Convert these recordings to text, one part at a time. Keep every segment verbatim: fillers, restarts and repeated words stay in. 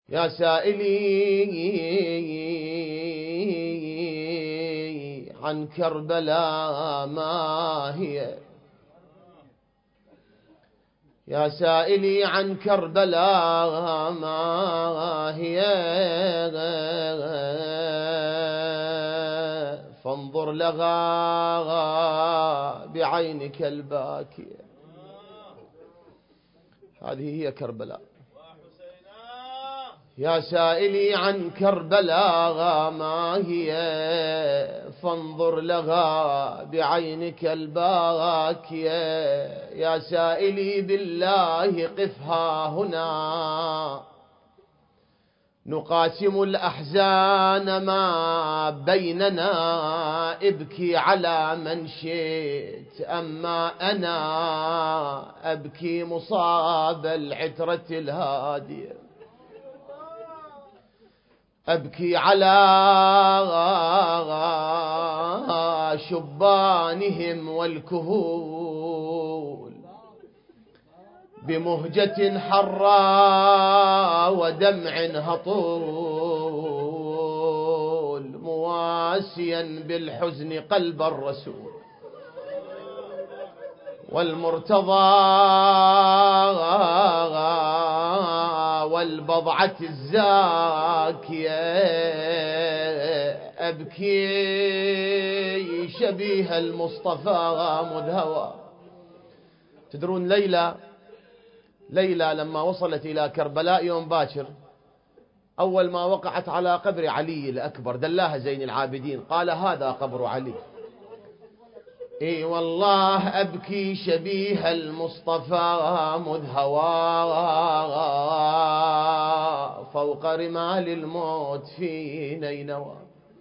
يا سائلي عن كربلاء ما هي، يا سائلي عن كربلاء ما هي، فانظر لها بعينك الباكية. هذه هي كربلاء. يا سائلي عن كربلاء ما هي، فانظر لها بعينك الباكية. يا سائلي بالله قفها هنا، نقاسم الأحزان ما بيننا. ابكي على من شئت، أما أنا أبكي مصاب العترة الهادية. أبكي على شبانهم والكهول، بمهجة حراء ودمع هطول، مواسيا بالحزن قلب الرسول والمرتضى والبضعة الزاكية. أبكي شبيه المصطفى مذهوى. تدرون ليلى ليلى لما وصلت إلى كربلاء يوم باكر، أول ما وقعت على قبر علي الأكبر دلاها زين العابدين، قال هذا قبر علي. اي والله أبكي شبيه المصطفى مذهوى، فوق رمال الموت في نينوى.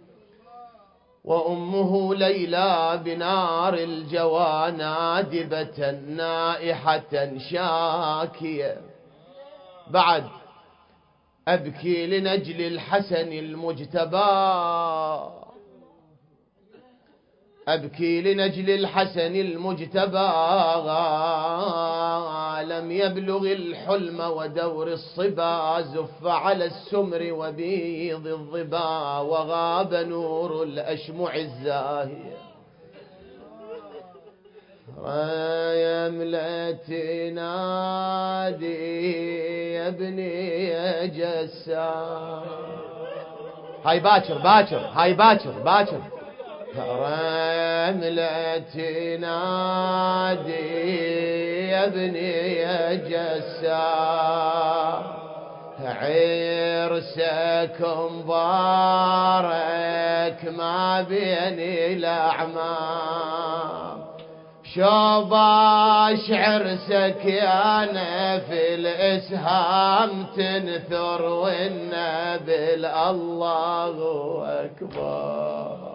وأمه ليلى بنار الجوى نادبة نائحة شاكية. بعد أبكي لنجل الحسن المجتبى، أبكي لنجل الحسن المجتبى، لم يبلغ الحلم ودور الصبا. زف على السمر وبيض الظبا، وغاب نور الأشمع الزاهية. يا ملأت نادي يا ابني يا جسام. هاي باكر باكر هاي باكر باكر. رملة نادي يا ابني يا جسام، عرسك مبارك ما بين الأعمام. شوباش عرسك يا في الإسهام تنثر والنبل الله أكبر.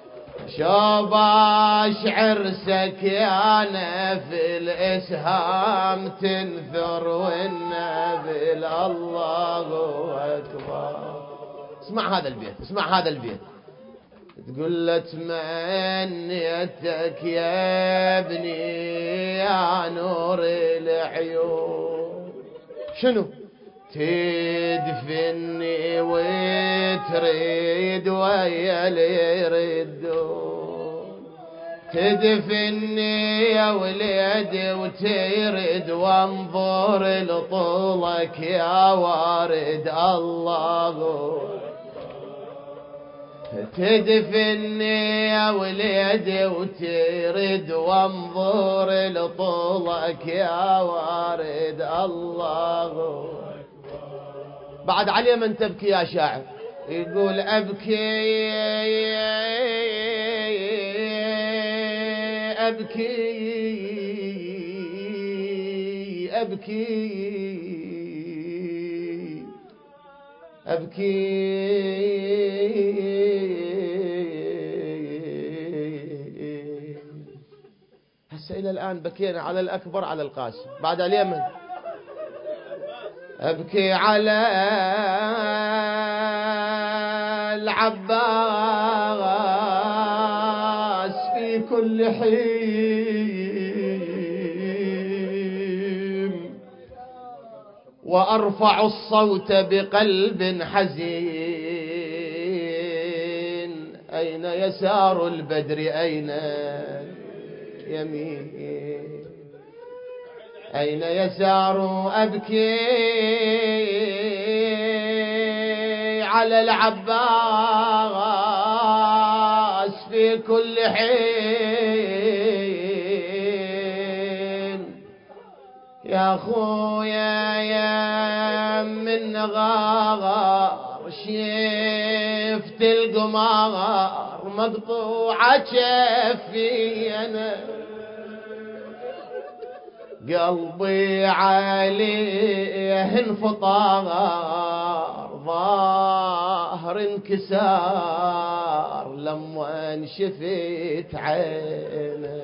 شوباش عرسك يا في الإسهام تنثر والنبل الله أكبر. اسمع هذا البيت، اسمع هذا البيت. تقول له تمنيتك يا ابني يا نور العيون، شنو؟ تدفني وتريد ويا اللي يردون. تدفني يا وليدي وترد وانظر لطولك يا وارد الله. تدفني يا وليدي وترد وانظر لطولك يا وارد الله. بعد عليه من تبكي يا شاعر، يقول أبكي أبكي أبكي أبكي هسه إلى الآن بكينا على الأكبر على القاسم. بعد اليمن أبكي على العباس في كل حين، وأرفع الصوت بقلب حزين. أين يسار البدر أين يمين؟ أين يسار أبكي على العباس في كل حين. يا خويا يا من غار شفت القمار مقطوعة كفي أنا قلبي عليه انفطار ظاهر انكسار لما انشفت عينه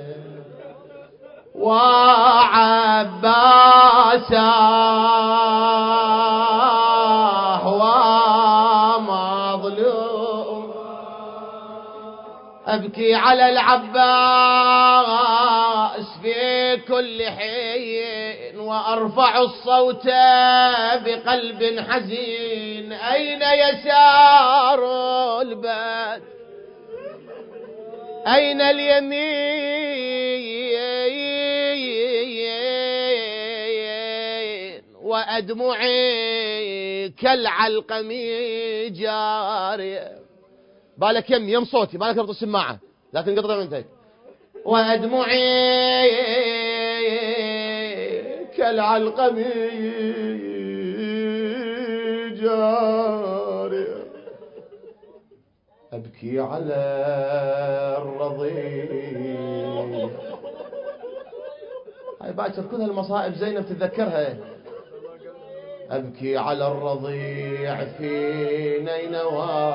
وعباسه ومظلوم أبكي على العباس في كل حين وأرفع الصوت بقلب حزين. أين يسار البدر أين اليمين؟ وأدمعي كالعلقم جارية. بالك يم يم صوتي بالك ربط السماعة لا تنقطع منتك. وأدمعي كالعلقم جارية أبكي على الرضيع. هاي باكر كل هالمصائب زينب تتذكرها. أبكي على الرضيع في نينوى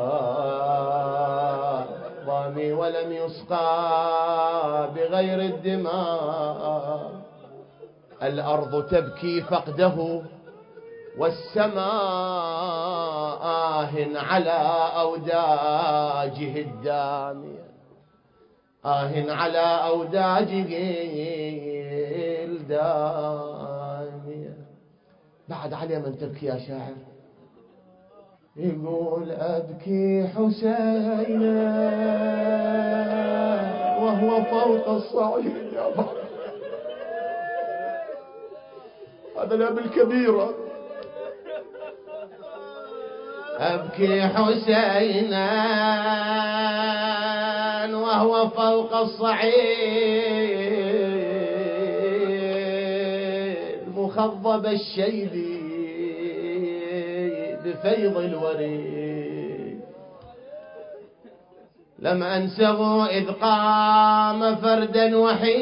ضامي ولم يسقى بغير الدماء. الأرض تبكي فقده والسماء آه على أوداجه الدامية آه على أوداجه الدامية. بعد علي من تبكي يا شاعر يقول أبكي حسينا وهو فوق الصعيد. يا بابا هذا الأب الكبيرة. أبكي حسينا وهو فوق الصعيد مخضب الشيب بفيض الوريد. لم أنسه إذ قام فردا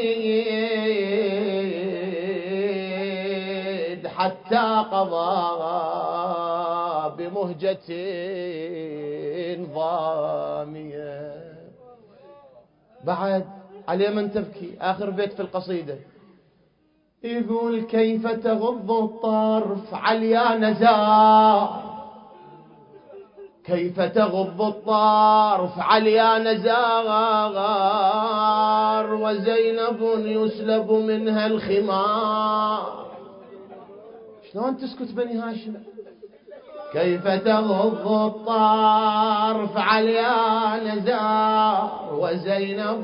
وحيد حتى قضى بمهجة ضامية. بعد عليه من تبكي آخر بيت في القصيدة يقول كيف تغض الطرف عليا نزار كيف تغض الطرف عليا نزار وزينب يسلب منها الخمار. شلون تسكت بني هاشم؟ كيف تغض الطرف عليا نزار وزينب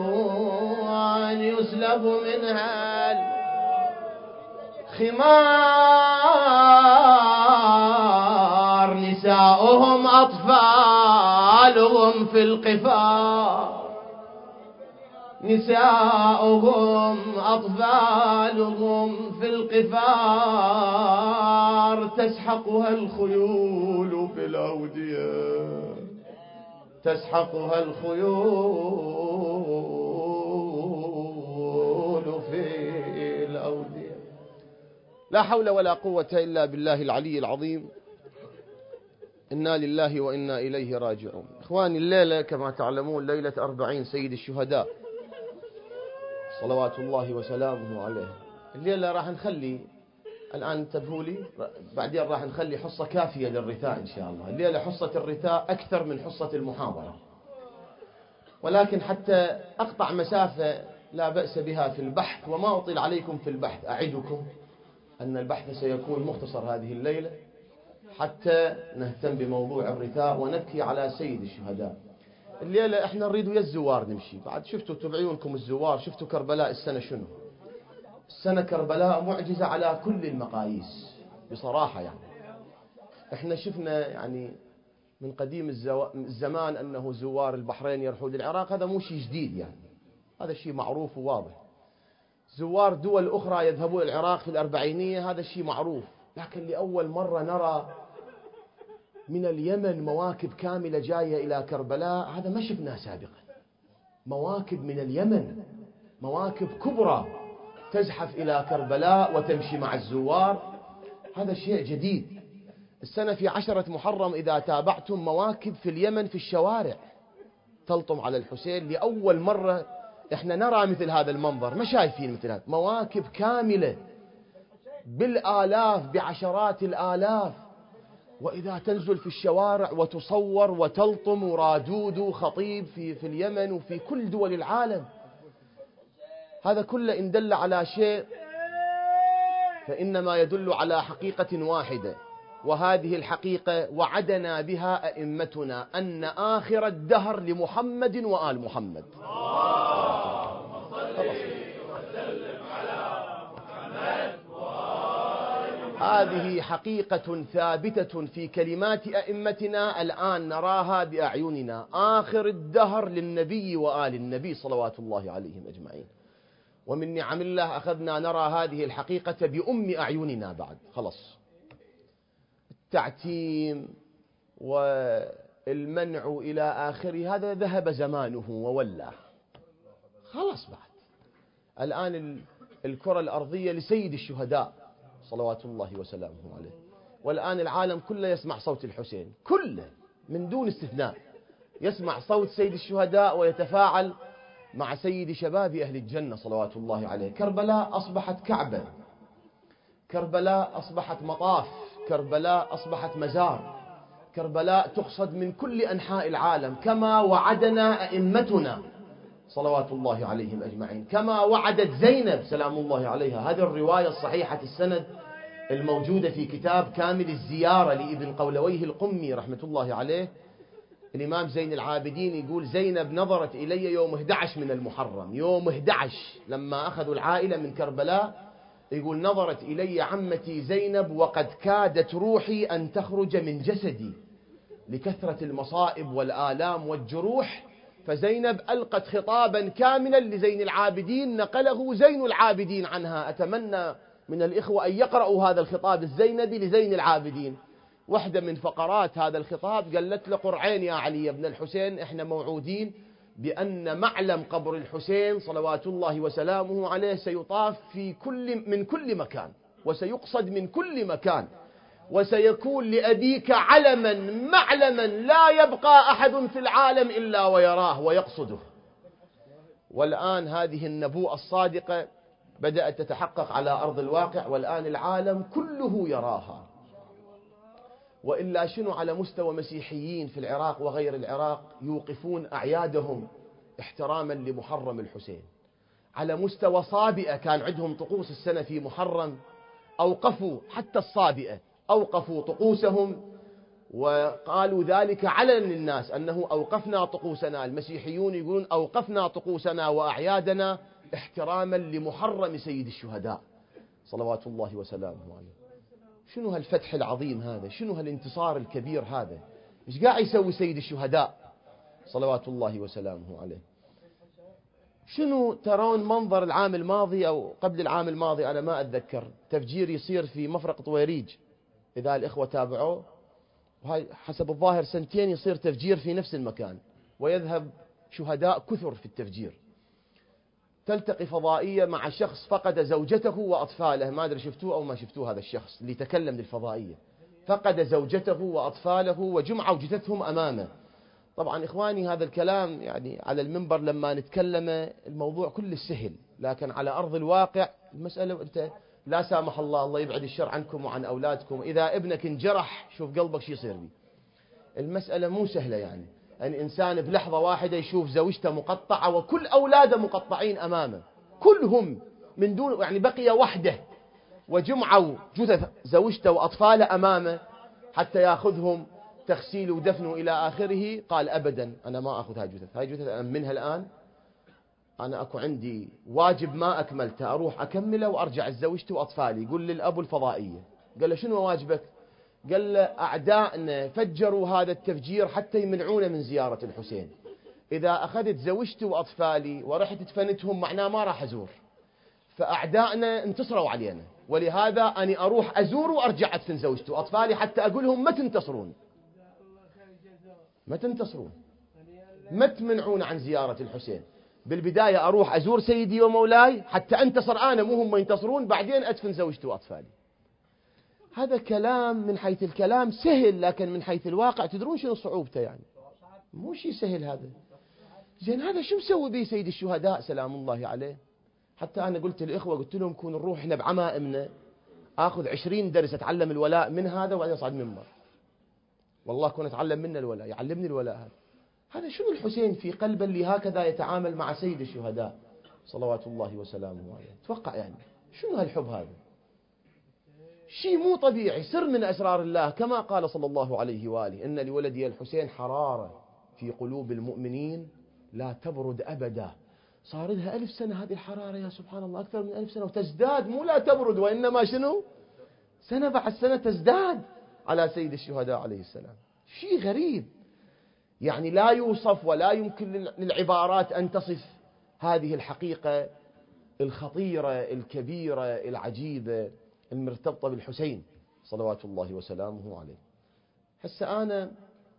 يسلب منها الخمار. نساؤهم أطفالهم في القفار نساؤهم أطفالهم في القفار تسحقها الخيول في الأودية تسحقها الخيول في الأودية. لا حول ولا قوة إلا بالله العلي العظيم. إنا لله وإنا إليه راجعون. إخواني الليلة كما تعلمون ليلة أربعين سيد الشهداء صلوات الله وسلامه عليه. الليلة راح نخلي الآن انتبهوا لي بعدين راح نخلي حصة كافية للرثاء إن شاء الله. الليلة حصة الرثاء أكثر من حصة المحاضرة ولكن حتى أقطع مسافة لا بأس بها في البحث وما أطيل عليكم في البحث. أعدكم أن البحث سيكون مختصر هذه الليلة حتى نهتم بموضوع الرثاء ونبكي على سيد الشهداء. الليلة احنا نريد ويا الزوار نمشي. بعد شفتوا تبعيونكم الزوار، شفتوا كربلاء السنة شنو؟ السنة كربلاء معجزة على كل المقاييس بصراحة. يعني احنا شفنا يعني من قديم الزو... الزمان أنه زوار البحرين يرحون للعراق، هذا مو شيء جديد، يعني هذا شيء معروف وواضح. زوار دول أخرى يذهبون العراق في الأربعينية، هذا شيء معروف. لكن لأول مرة نرى من اليمن مواكب كاملة جاية إلى كربلاء، هذا ما شفناه سابقا. مواكب من اليمن، مواكب كبرى تزحف إلى كربلاء وتمشي مع الزوار، هذا شيء جديد. السنة في عشرة محرم إذا تابعتم مواكب في اليمن في الشوارع تلطم على الحسين. لأول مرة إحنا نرى مثل هذا المنظر، ما شايفين مثل هذا، مواكب كاملة بالآلاف بعشرات الآلاف، وإذا تنزل في الشوارع وتصور وتلطم ورادود خطيب في في اليمن وفي كل دول العالم. هذا كله إن دل على شيء فإنما يدل على حقيقة واحدة، وهذه الحقيقة وعدنا بها أئمتنا أن آخر الدهر لمحمد وآل محمد. هذه حقيقة ثابتة في كلمات أئمتنا الآن نراها بأعيننا. آخر الدهر للنبي وآل النبي صلوات الله عليهم أجمعين. ومن نعم الله أخذنا نرى هذه الحقيقة بأم أعيننا بعد. خلص التعتيم والمنع إلى آخره هذا ذهب زمانه وولى، خلص بعد. الآن الكرة الأرضية لسيد الشهداء صلوات الله وسلامه عليه، والآن العالم كله يسمع صوت الحسين، كله من دون استثناء يسمع صوت سيد الشهداء ويتفاعل مع سيد شباب أهل الجنة صلوات الله عليه. كربلاء أصبحت كعبة، كربلاء أصبحت مطاف، كربلاء أصبحت مزار، كربلاء تقصد من كل أنحاء العالم كما وعدنا أئمتنا صلوات الله عليهم أجمعين، كما وعدت زينب سلام الله عليها. هذه الرواية الصحيحة السند الموجودة في كتاب كامل الزيارة لابن قولويه القمي رحمة الله عليه. الإمام زين العابدين يقول زينب نظرت إلي يوم أحد عشر من المحرم، يوم أحد عشر لما أخذوا العائلة من كربلاء، يقول نظرت إلي عمتي زينب وقد كادت روحي أن تخرج من جسدي لكثرة المصائب والآلام والجروح، فزينب ألقت خطابا كاملا لزين العابدين نقله زين العابدين عنها. أتمنى من الإخوة أن يقرأوا هذا الخطاب الزينبي لزين العابدين. واحدة من فقرات هذا الخطاب قالت له قرعين يا علي بن الحسين، احنا موعودين بأن معلم قبر الحسين صلوات الله وسلامه عليه سيطاف في كل من كل مكان وسيقصد من كل مكان، وسيكون لأبيك علما معلما لا يبقى أحد في العالم إلا ويراه ويقصده. والآن هذه النبوءة الصادقة بدأت تتحقق على أرض الواقع، والآن العالم كله يراها. وإلا شنو على مستوى مسيحيين في العراق وغير العراق يوقفون أعيادهم احتراما لمحرم الحسين، على مستوى صابئة كان عندهم طقوس السنة في محرم أوقفوا حتى الصابئة أوقفوا طقوسهم وقالوا ذلك علنا للناس أنه أوقفنا طقوسنا. المسيحيون يقولون أوقفنا طقوسنا وأعيادنا احتراما لمحرم سيد الشهداء صلوات الله وسلامه عليه. شنو هالفتح العظيم هذا؟ شنو هالانتصار الكبير هذا؟ إيش قاعد يسوي سيد الشهداء صلوات الله وسلامه عليه؟ شنو ترون منظر العام الماضي أو قبل العام الماضي أنا ما أتذكر، تفجير يصير في مفرق طويريج إذا الإخوة تابعوه، وهاي حسب الظاهر سنتين يصير تفجير في نفس المكان ويذهب شهداء كثر في التفجير. تلتقي فضائية مع شخص فقد زوجته وأطفاله، ما أدري شفتوه أو ما شفتوه، هذا الشخص اللي تكلم للفضائية فقد زوجته وأطفاله وجمعوا جثثهم أمامه. طبعا إخواني هذا الكلام يعني على المنبر لما نتكلم الموضوع كله سهل، لكن على أرض الواقع المسألة أنت لا سامح الله الله يبعد الشر عنكم وعن أولادكم، إذا ابنك انجرح شوف قلبك شو يصير بي. المسألة مو سهلة، يعني أن إنسان بلحظة واحدة يشوف زوجته مقطعة وكل أولاده مقطعين أمامه كلهم من دون يعني بقي وحده وجمعوا جثث زوجته وأطفاله أمامه حتى يأخذهم تغسيل ودفن إلى آخره، قال أبدا أنا ما أخذ هاي الجثث، هاي الجثث أمنها الآن، أنا أكو عندي واجب ما أكملته أروح أكمله وأرجع زوجتي وأطفالي. يقول للأب الفضائية، قال له شنو واجبك؟ قال له أعدائنا فجروا هذا التفجير حتى يمنعونا من زيارة الحسين، إذا أخذت زوجتي وأطفالي ورحت دفنتهم معناه ما راح أزور، فأعدائنا انتصروا علينا، ولهذا أني أروح أزور وأرجع أدفن زوجتي وأطفالي حتى أقول لهم ما تنتصرون، ما تنتصرون، ما تمنعون عن زيارة الحسين. بالبداية أروح أزور سيدي ومولاي حتى أنتصر أنا مو هم ينتصرون، بعدين أدفن زوجتي وأطفالي. هذا كلام من حيث الكلام سهل، لكن من حيث الواقع تدرون شنو صعوبته؟ يعني مو شيء سهل هذا. زين هذا شو مسوي به سيد الشهداء سلام الله عليه؟ حتى أنا قلت للإخوة، قلت لهم كون نروح إحنا بعمائمنا آخذ عشرين درس أتعلم الولاء من هذا وبعدين أصعد منبر، والله كون أتعلم منه الولاء، يعلمني الولاء هذا. هذا شنو الحسين في قلبه اللي هكذا يتعامل مع سيد الشهداء صلوات الله وسلامه عليه؟ توقع يعني شنو هالحب هذا؟ شيء مو طبيعي، سر من أسرار الله، كما قال صلى الله عليه وآله إن لولدي الحسين حرارة في قلوب المؤمنين لا تبرد أبدا. صار لها ألف سنة هذه الحرارة يا سبحان الله، أكثر من ألف سنة، وتزداد، مو لا تبرد وإنما شنو؟ سنة بعد سنة تزداد على سيد الشهداء عليه السلام. شيء غريب يعني لا يوصف ولا يمكن للعبارات أن تصف هذه الحقيقة الخطيرة الكبيرة العجيبة المرتبطة بالحسين صلوات الله وسلامه عليه. هسه أنا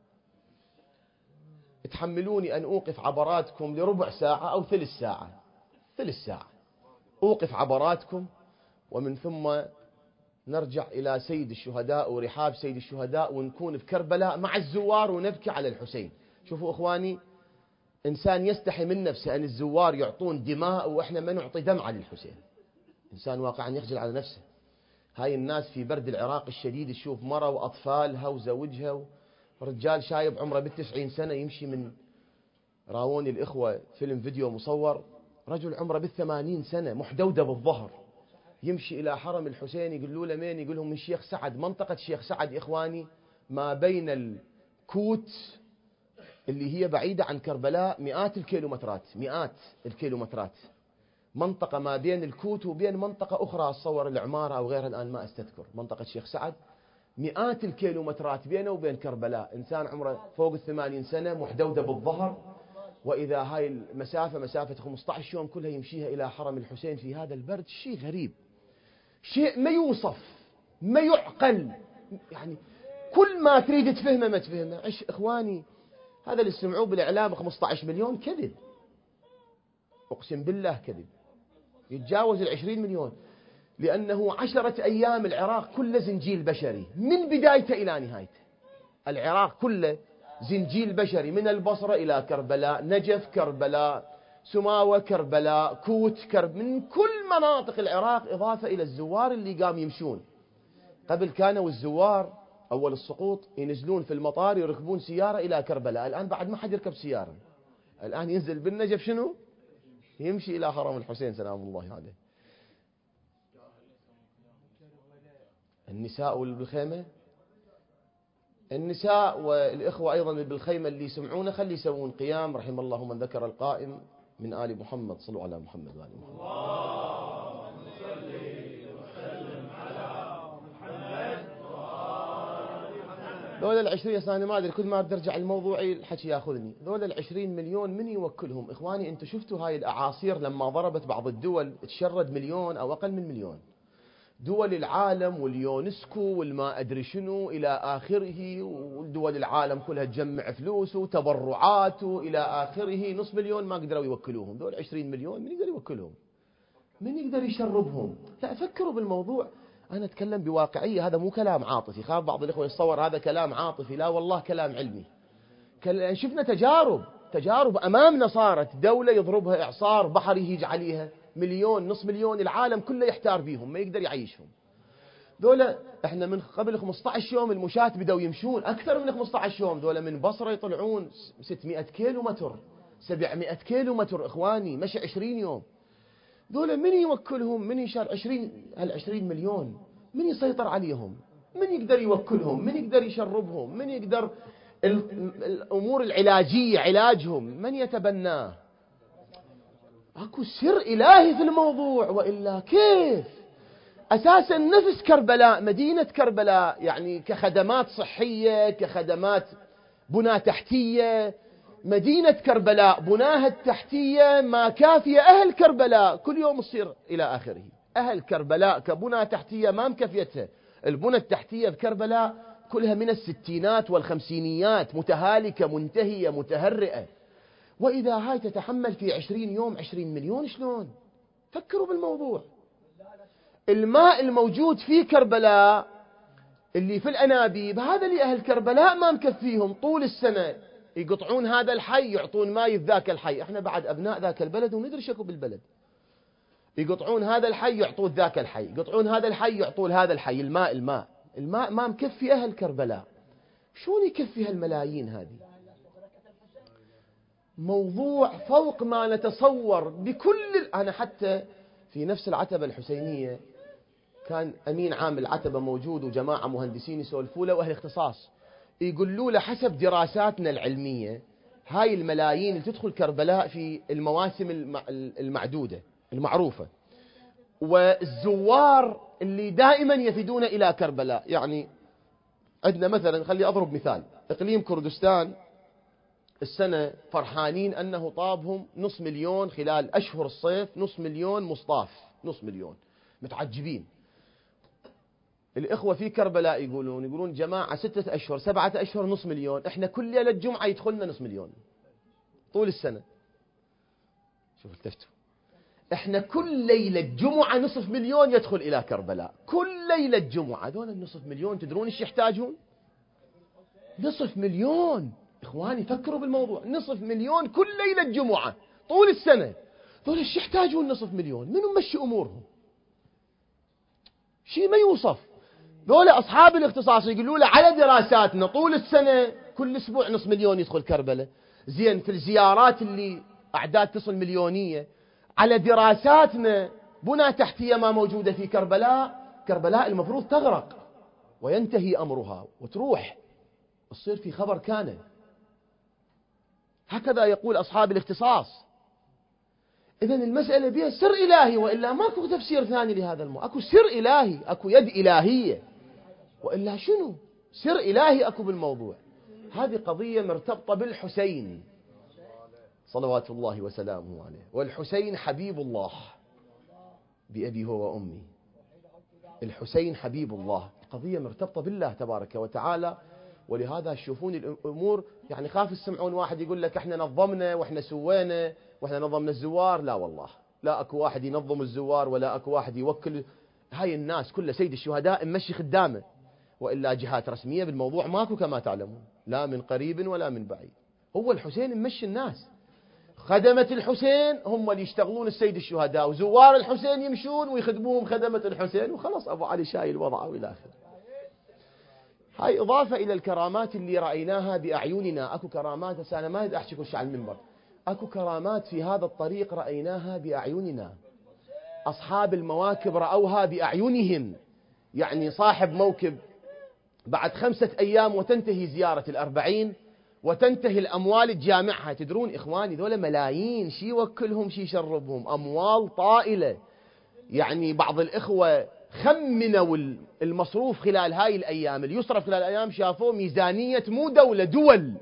تحملوني أن أوقف عبراتكم لربع ساعة أو ثلث ساعة، ثلث ساعة أوقف عبراتكم، ومن ثم نرجع إلى سيد الشهداء ورحاب سيد الشهداء، ونكون في كربلاء مع الزوار ونبكي على الحسين. شوفوا إخواني، إنسان يستحي من نفسه أن الزوار يعطون دماء وإحنا ما نعطي دمعة للحسين. إنسان واقعا يخجل على نفسه. هاي الناس في برد العراق الشديد تشوف مرة وأطفالها وزوجها ورجال شايب عمره بالتسعين سنة يمشي من، راوني الإخوة فيلم فيديو مصور، رجل عمره بالثمانين سنة محدودة بالظهر يمشي إلى حرم الحسين، يقولوا له مين؟ يقول لهم من شيخ سعد، منطقة شيخ سعد إخواني ما بين الكوت اللي هي بعيدة عن كربلاء مئات الكيلومترات، مئات الكيلومترات، منطقة ما بين الكوت وبين منطقة أخرى أتصور العمارة أو غيرها الآن ما أستذكر، منطقة شيخ سعد مئات الكيلومترات بينه وبين كربلاء، إنسان عمره فوق الثمانين سنة محدودة بالظهر، وإذا هاي المسافة مسافة خمسة عشر يوم كلها يمشيها إلى حرم الحسين في هذا البرد. شيء غريب، شيء ما يوصف ما يعقل، يعني كل ما تريد تفهمه ما تفهمه. عش إخواني، هذا اللي سمعوه بالإعلام خمسة عشر مليون كذب، أقسم بالله كذب، يتجاوز العشرين مليون، لأنه عشرة أيام العراق كله زنجيل بشري من بدايته إلى نهايته. العراق كله زنجيل بشري من البصرة إلى كربلاء، نجف كربلاء، سماوة كربلاء، كوت كرب، من كل مناطق العراق، إضافة إلى الزوار اللي قام يمشون. قبل كانوا الزوار أول السقوط ينزلون في المطار يركبون سيارة إلى كربلاء، الآن بعد ما حد يركب سيارة، الآن ينزل بالنجف شنو؟ يمشي إلى حرم الحسين سلام الله عليه. النساء والبالخيمة، النساء والإخوة أيضا بالخيمة اللي يسمعونه خلي يسوون قيام رحم الله من ذكر القائم من آل محمد. صلوا على محمد وآل محمد. اللهم صل وسلم على محمد وآل محمد. ذول العشرين، أنا ما أدري كل ما ترجع الموضوعي الحكي ياخذني، ذول العشرين مليون من يوكلهم؟ إخواني أنتم شفتوا هاي الأعاصير لما ضربت بعض الدول تشرد مليون أو أقل من مليون، دول العالم واليونسكو والما أدري شنو إلى آخره، ودول العالم كلها تجمع فلوس وتبرعات إلى آخره، نصف مليون ما قدروا يوكلوهم. دول عشرين مليون من يقدر يوكلهم؟ من يقدر يشربهم؟ لا، فكروا بالموضوع. أنا أتكلم بواقعية، هذا مو كلام عاطفي، خاف بعض الإخوة يتصور هذا كلام عاطفي، لا والله كلام علمي. شفنا تجارب تجارب أمامنا، صارت دولة يضربها إعصار بحري يجي عليها مليون نصف مليون، العالم كله يحتار بيهم ما يقدر يعيشهم. ذولا احنا من قبل خمسة عشر يوم المشاة بدأوا يمشون، أكثر من خمسة عشر يوم، ذولا من بصرة يطلعون ستمائة كيلو متر سبعمائة كيلو متر إخواني، مشي عشرين يوم. ذولا من يوكلهم؟ من يشال عشرين هالعشرين مليون؟ من يسيطر عليهم؟ من يقدر يوكلهم؟ من يقدر يشربهم؟ من يقدر الأمور العلاجية علاجهم من يتبناه؟ اكو سر إلهي في الموضوع، وإلا كيف؟ أساسا نفس كربلاء، مدينة كربلاء يعني كخدمات صحية، كخدمات بنى تحتية، مدينة كربلاء بناها التحتية ما كافية أهل كربلاء، كل يوم يصير إلى آخره. أهل كربلاء كبنى تحتية ما مكفيتها. البنى التحتية في كربلاء كلها من الستينات والخمسينيات، متهالكة منتهية متهرئة، وإذا هاي تتحمل في عشرين يوم عشرين مليون، شلون؟ فكروا بالموضوع. الماء الموجود في كربلاء اللي في الأنابيب هذا اللي أهل كربلاء ما مكفيهم طول السنة، يقطعون هذا الحي يعطون ماء ذاك الحي. احنا بعد أبناء ذاك البلد وندري شكو بالبلد. يقطعون هذا الحي يعطون ذاك الحي، يقطعون هذا الحي يعطون هذا الحي. الماء الماء الماء ما مكفي أهل كربلاء، شلون يكفي هالملايين هذه؟ موضوع فوق ما نتصور بكل. أنا حتى في نفس العتبة الحسينية كان أمين عام العتبة موجود وجماعة مهندسين يسولفوا له وأهل اختصاص، يقولوا له حسب دراساتنا العلمية هاي الملايين اللي تدخل كربلاء في المواسم المعدودة المعروفة، والزوار اللي دائما يفدون إلى كربلاء. يعني عندنا مثلا، خلي أضرب مثال، إقليم كردستان السنة فرحانين أنه طابهم نص مليون خلال أشهر الصيف، نص مليون مصطاف، نص مليون متعجبين. الإخوة في كربلاء يقولون يقولون جماعة ستة أشهر سبعة أشهر نص مليون، إحنا كل ليلة جمعة يدخلنا نص مليون طول السنة. شوف التفتوا، إحنا كل ليلة جمعة نصف مليون يدخل إلى كربلاء، كل ليلة جمعة. دول النصف مليون تدرون إيش يحتاجون؟ نصف مليون. إخواني فكروا بالموضوع، نصف مليون كل ليلة جمعة طول السنة. دول إيش يحتاجون نصف مليون؟ منو مشي أمورهم؟ شيء ما يوصف. دول أصحاب الاختصاص يقولوا له على دراساتنا طول السنة كل أسبوع نصف مليون يدخل كربلاء. زين في الزيارات اللي أعداد تصل مليونية، على دراساتنا بنى تحتية ما موجودة في كربلاء، كربلاء المفروض تغرق وينتهي أمرها وتروح، تصير في خبر كان. هكذا يقول أصحاب الاختصاص. إذن المسألة بها سر إلهي، وإلا ماكو تفسير ثاني لهذا الموضوع. أكو سر إلهي، أكو يد إلهية، وإلا شنو؟ سر إلهي أكو بالموضوع. هذه قضية مرتبطة بالحسين صلوات الله وسلامه عليه، والحسين حبيب الله بأبي هو وأمي. الحسين حبيب الله، قضية مرتبطة بالله تبارك وتعالى. ولهذا تشوفون الأمور يعني خاف تسمعون واحد يقول لك احنا نظمنا واحنا سوينا واحنا نظمنا الزوار. لا والله، لا اكو واحد ينظم الزوار، ولا اكو واحد يوكل هاي الناس كلها. سيد الشهداء ممشي خدامه، وإلا جهات رسمية بالموضوع ماكو كما تعلمون، لا من قريب ولا من بعيد. هو الحسين ممشي الناس، خدمة الحسين هم اللي يشتغلون السيد الشهداء، وزوار الحسين يمشون ويخدموهم خدمة الحسين، وخلاص أبو علي شايل وضعه إلى آخره. هاي إضافة إلى الكرامات اللي رأيناها بأعيننا. أكو كرامات، بس أنا ما أحكي كل شيء على المنبر، أكو كرامات في هذا الطريق رأيناها بأعيننا. أصحاب المواكب رأوها بأعينهم. يعني صاحب موكب بعد خمسة أيام وتنتهي زيارة الأربعين وتنتهي الأموال الجامعها. تدرون إخواني ذولا ملايين، شي يوكلهم شي يشربهم، أموال طائلة. يعني بعض الإخوة خمنوا المصروف خلال هاي الأيام اللي يصرف خلال الأيام، شافوه ميزانية مو دولة، دول،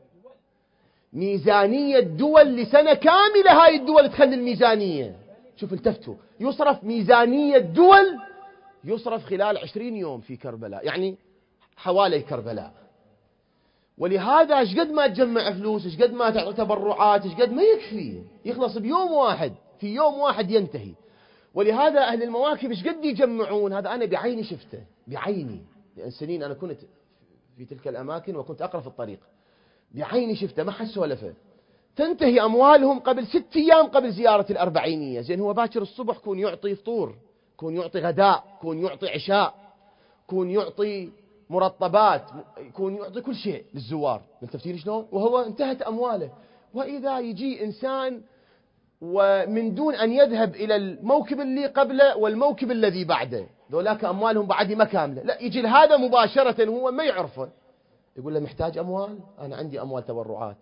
ميزانية دول لسنة كاملة. هاي الدول تخلي الميزانية، شوف التفتوا، يصرف ميزانية دول يصرف خلال عشرين يوم في كربلاء، يعني حوالي كربلاء. ولهذا ايش قد ما تجمع فلوس، ايش قد ما تعطي تبرعات، ايش قد ما يكفي، يخلص بيوم واحد، في يوم واحد ينتهي. ولهذا أهل المواكب ايش قد يجمعون. هذا أنا بعيني شفته، بعيني، لأن سنين أنا كنت في تلك الأماكن وكنت أقرأ في الطريق، بعيني شفته، ما حد سولفه. تنتهي أموالهم قبل ست أيام قبل زيارة الأربعينية. زين هو باكر الصبح كون يعطي فطور، كون يعطي غداء، كون يعطي عشاء، كون يعطي مرطبات، يكون يعطي كل شيء للزوار. ملتفتين شلون؟ وهو انتهت أمواله. وإذا يجي إنسان ومن دون أن يذهب إلى الموكب اللي قبله والموكب الذي بعده، ذولاك أموالهم بعد ما كاملة، لا يجي هذا مباشرة هو ما يعرفه، يقول له محتاج أموال، أنا عندي أموال تبرعات.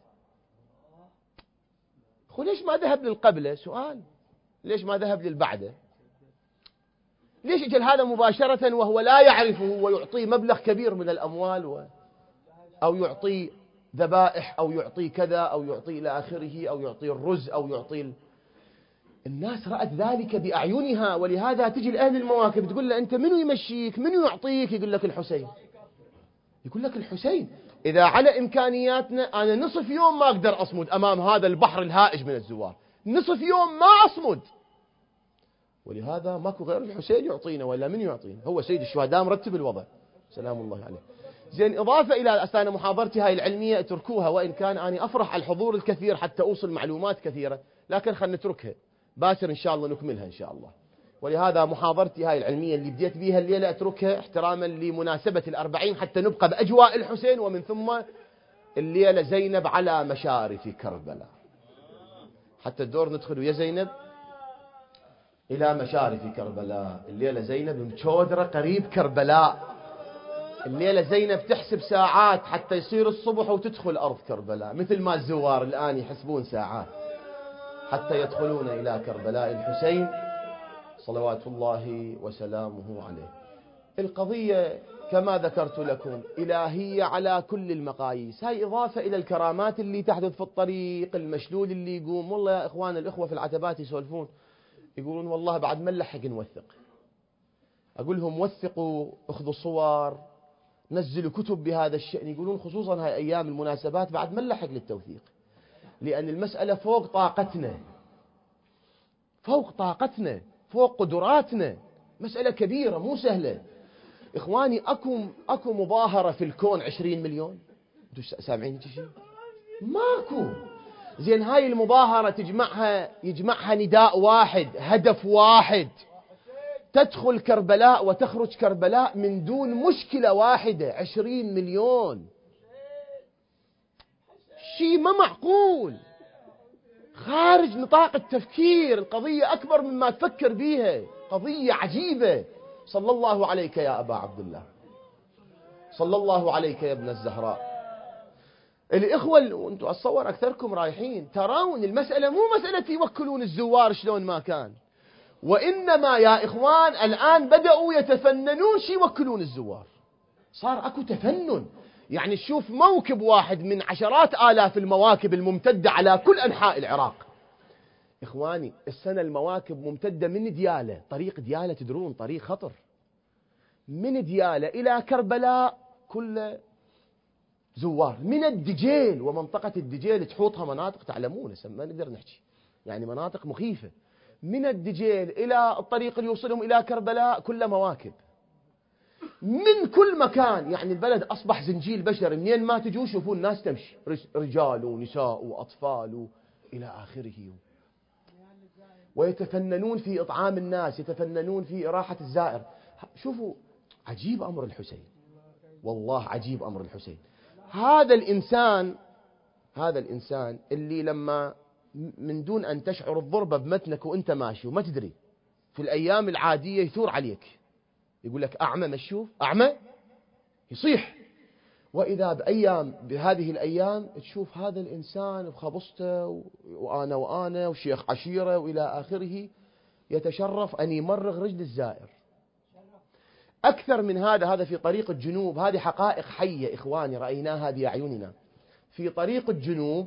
أخو ليش ما ذهب للقبله؟ سؤال، ليش ما ذهب للبعده؟ ليش يجي هذا مباشرة وهو لا يعرفه ويعطيه مبلغ كبير من الأموال و... أو يعطيه ذبائح أو يعطيه كذا أو يعطيه إلى آخره أو يعطيه الرز أو يعطيه ال... الناس رأت ذلك بأعينها، ولهذا تجي لأهل المواكب تقول له أنت منو يمشيك منو يعطيك؟ يقول لك الحسين. يقول لك الحسين. إذا على إمكانياتنا أنا نصف يوم ما أقدر أصمد أمام هذا البحر الهائج من الزوار، نصف يوم ما أصمد، ولهذا ماكو غير الحسين يعطينا، ولا من يعطينا؟ هو سيد الشهداء مرتب الوضع سلام الله عليه. زين، إضافة إلى أستاذ محاضرتي هاي العلمية اتركوها، وإن كان أنا أفرح على الحضور الكثير حتى أوصل معلومات كثيرة، لكن خلنا نتركها باكر إن شاء الله نكملها إن شاء الله. ولهذا محاضرتي هاي العلمية اللي بديت بيها الليلة أتركها احتراما لمناسبة الأربعين حتى نبقى بأجواء الحسين، ومن ثم الليلة زينب على مشارف كربلاء، حتى الدور ندخل ويا زينب إلى مشارف كربلاء. الليلة زينب مشودرة قريب كربلاء، الليلة زينب تحسب ساعات حتى يصير الصبح وتدخل أرض كربلاء، مثل ما الزوار الآن يحسبون ساعات حتى يدخلون إلى كربلاء الحسين صلوات الله وسلامه عليه. القضية كما ذكرت لكم إلهية على كل المقاييس. هاي إضافة إلى الكرامات اللي تحدث في الطريق، المشلول اللي يقوم. والله يا إخوان الإخوة في العتبات يسولفون يقولون والله بعد ما نلحق نوثق. أقول لهم وثقوا، اخذوا صور، نزلوا كتب بهذا الشأن. يقولون خصوصا هاي أيام المناسبات بعد ما نلحق للتوثيق، لأن المسألة فوق طاقتنا، فوق طاقتنا، فوق قدراتنا، مسألة كبيرة مو سهلة. إخواني أكو أكو مظاهرة في الكون عشرين مليون؟ أنتوا سامعين شيء؟ ماكو. زين، هاي المظاهرة تجمعها يجمعها نداء واحد، هدف واحد، تدخل كربلاء وتخرج كربلاء من دون مشكلة واحدة. عشرين مليون شيء ما معقول، خارج نطاق التفكير. القضية أكبر مما تفكر بيها، قضية عجيبة. صلى الله عليك يا أبا عبد الله، صلى الله عليك يا ابن الزهراء. الإخوة وأنتم أتصور أكثركم رايحين ترون المسألة مو مسألة يوكلون الزوار شلون ما كان، وإنما يا إخوان الآن بدأوا يتفننون شي يوكلون الزوار. صار أكو تفنن، يعني شوف موكب واحد من عشرات آلاف المواكب الممتدة على كل أنحاء العراق. إخواني السنة المواكب ممتدة من ديالة، طريق ديالة تدرون طريق خطر، من ديالة إلى كربلاء كل زوار، من الدجيل ومنطقة الدجيل تحوطها مناطق تعلمون ما نقدر نحكي، يعني مناطق مخيفة. من الدجيل إلى الطريق اللي يوصلهم إلى كربلاء كل مواكب من كل مكان، يعني البلد أصبح زنجيل بشري، منين ما تجوا شوفون الناس تمشي، رجال ونساء وأطفال إلى آخره، ويتفننون في إطعام الناس، يتفننون في إراحة الزائر. شوفوا عجيب أمر الحسين، والله عجيب أمر الحسين. هذا الإنسان هذا الإنسان اللي لما من دون أن تشعر الضربة بمتنك وأنت ماشي وما تدري، في الأيام العادية يثور عليك، يقول لك أعمى مشوف أعمى يصيح، وإذا بأيام بهذه الأيام تشوف هذا الإنسان بخبصته وأنا وأنا وشيخ عشيرة وإلى آخره يتشرف أن يمرغ رجل الزائر. أكثر من هذا، هذا في طريق الجنوب، هذه حقائق حية إخواني رأيناها بأعيننا في طريق الجنوب،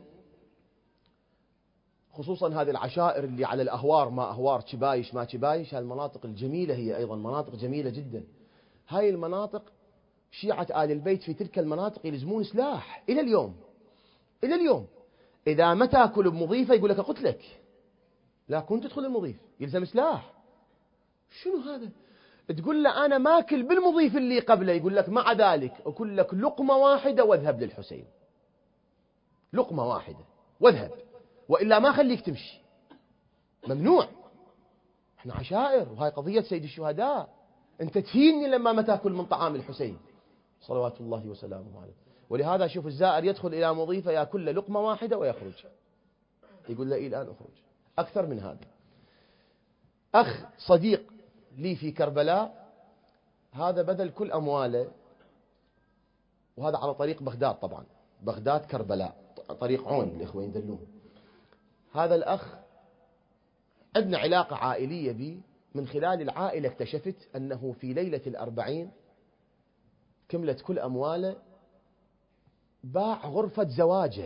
خصوصا هذه العشائر اللي على الأهوار، ما أهوار تشبايش ما تشبايش، هالمناطق الجميلة هي أيضا مناطق جميلة جدا. هاي المناطق شيعة آل البيت في تلك المناطق يلزمون سلاح إلى اليوم، إلى اليوم إذا ما تاكل بمضيفة يقول لك أقتلك، لا كنت تدخل المضيف يلزم سلاح. شنو هذا؟ تقول له أنا ماكل بالمضيف اللي قبله، يقول لك مع ذلك أكل لك لقمة واحدة واذهب للحسين، لقمة واحدة واذهب، وإلا ما خليك تمشي، ممنوع. احنا عشائر، وهاي قضية سيد الشهداء، انت تهيني لما ما تاكل من طعام الحسين صلوات الله وسلامه عليه. ولهذا شوف الزائر يدخل إلى مضيفة يأكل له لقمة واحدة ويخرج، يقول له إيه الآن أخرج. أكثر من هذا. أخ صديق لي في كربلاء، هذا بذل كل أمواله، وهذا على طريق بغداد طبعا، بغداد كربلاء طريق عون الإخوة يدلون. هذا الأخ عندنا علاقة عائلية بي، من خلال العائلة اكتشفت أنه في ليلة الأربعين كملت كل أمواله، باع غرفة زواجه،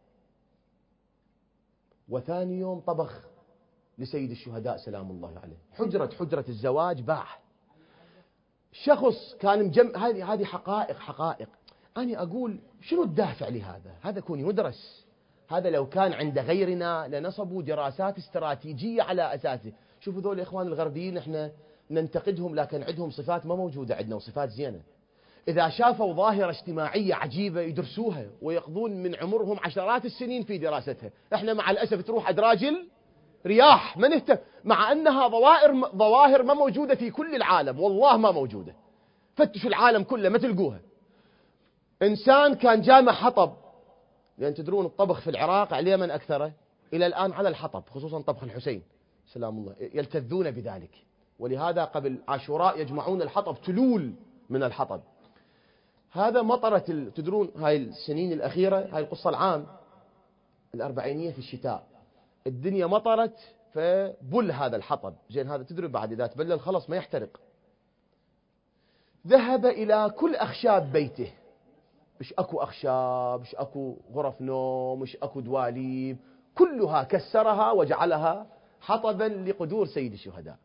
وثاني يوم طبخ لسيد الشهداء سلام الله عليه، حجرة حجرة الزواج باع. شخص كان مجم، هذه هذه حقائق حقائق. أنا أقول شنو الدافع لهذا؟ هذا يكون يدرس. هذا لو كان عند غيرنا لنصبوا دراسات استراتيجية على أساسه. شوفوا ذول الإخوان الغربيين احنا ننتقدهم، لكن عندهم صفات ما موجودة عندنا وصفات زينة. إذا شافوا ظاهرة اجتماعية عجيبة يدرسوها ويقضون من عمرهم عشرات السنين في دراستها. احنا مع الأسف تروح أدراجل رياح ما نهتم، مع أنها ظواهر ظواهر ما موجودة في كل العالم، والله ما موجودة. فتشوا العالم كله ما تلقوها. إنسان كان جامع حطب، لأن تدرون الطبخ في العراق عليه من أكثره إلى الآن على الحطب، خصوصا طبخ الحسين سلام الله، يلتذون بذلك. ولهذا قبل عاشوراء يجمعون الحطب، تلول من الحطب. هذا مطرة، تدرون هاي السنين الأخيرة، هاي القصة العام الأربعينية في الشتاء، الدنيا مطرت فبل هذا الحطب. زين هذا تدري بعد إذا تبلل خلص ما يحترق. ذهب إلى كل أخشاب بيته، مش أكو أخشاب، مش أكو غرف نوم، مش أكو دواليب، كلها كسرها وجعلها حطبا لقدور سيد الشهداء.